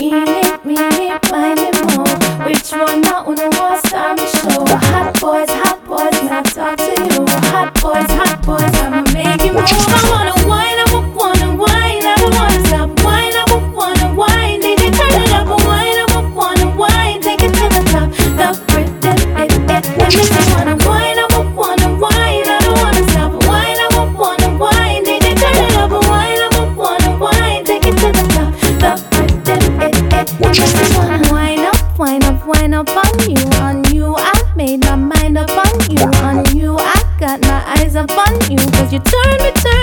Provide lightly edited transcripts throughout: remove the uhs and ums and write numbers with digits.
mean it, mind it more. Which one now on the wall start me show? Hot boys, now talk to you. Hot boys, I'ma make you move. I wanna wine, I wanna wine, I don't wanna stop. Wine, I wanna wine, DJ turn it up. Wine, I wanna wine, take it to the top. The rhythm, it makes me wanna wine, I wanna wine, I don't wanna stop. Wine, I wanna wine, DJ turn it up. Wine, I wanna wine, take it to the top. The rhythm, it makes me wanna wine up on you. I made my mind up on you. I got my eyes up on you. 'Cause you turn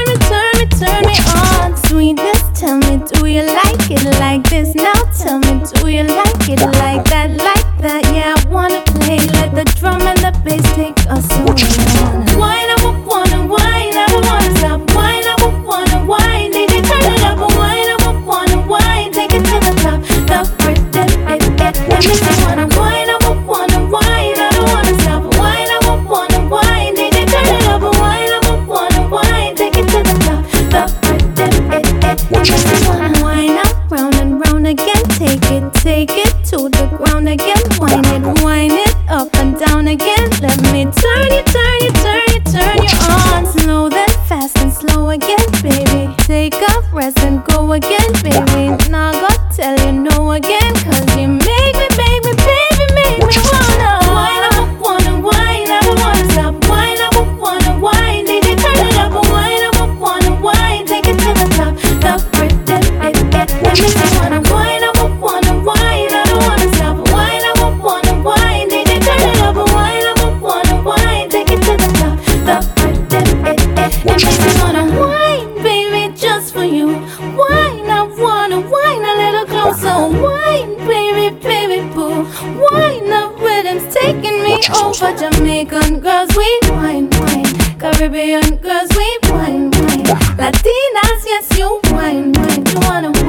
me on. Sweetness, tell me, do you like it like this? Now tell me, do you like it like that? Yeah, I wanna play. Let the drum and the bass take us away. Wine, I wanna wine, I don't wanna stop. Wine, I wanna wine, DJ turn it up. Wine, I wanna wine, take it to the top. The rhythm, it makes me wanna wine, I wanna wine, I don't wanna stop. Wine, I wanna wine, DJ turn it up. Wine, I wanna wine, take it to the top. The rhythm, it makes me wanna wine up, round and round again. Take it to the ground again. Wind it up and down again. Let me turn you on. Slow then fast and slow again, baby. Take a rest and go again, baby. Now go tell you no again. 'Cause you make me, baby, make me wanna wine, I wanna wine, I don't wanna stop. Wine, I wanna wine, DJ turn it up. Wine, I wanna wine, take it to the top. The rhythm, it makes me wanna wine, I wanna wine, I don't wanna stop. Wine, I wanna wine, DJ turn it up. Wine, I wanna wine, take it to the top. The rhythm, it makes me wanna wine, baby, just for you. Wine, I wanna wine a little closer. Wine, baby, boo. Wine, the rhythm's taking me over. Jamaican girls, we wine. Caribbean girls, we wine. Latinas, yes, you wine. You wanna